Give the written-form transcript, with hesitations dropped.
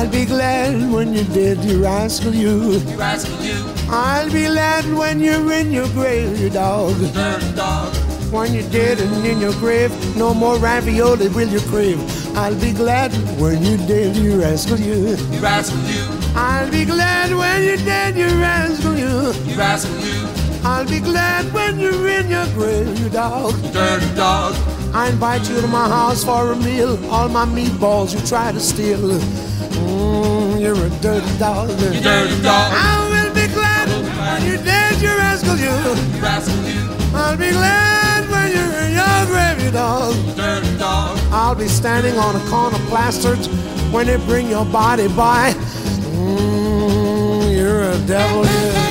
I'll be glad when you're dead, you rascal, you. You rascal you. I'll be glad when you're in your grave, you dog. Dirty dog. When you're dead and in your grave, no more ravioli will you crave. I'll be glad when you're dead, you rascal, you. You rascal you. I'll be glad when you're dead, you rascal, you. You rascal you. I'll be glad when you're in your grave, you dog. Dirty dog. I invite you to my house for a meal. All my meatballs you try to steal. You're a dirty dog. You dirty dog. I will be glad when you're dead, you rascal, you. You rascal you. I'll be glad when you're in your grave, you dog. Dirty dog. I'll be standing on a corner plastered when they bring your body by. You're a devil, you.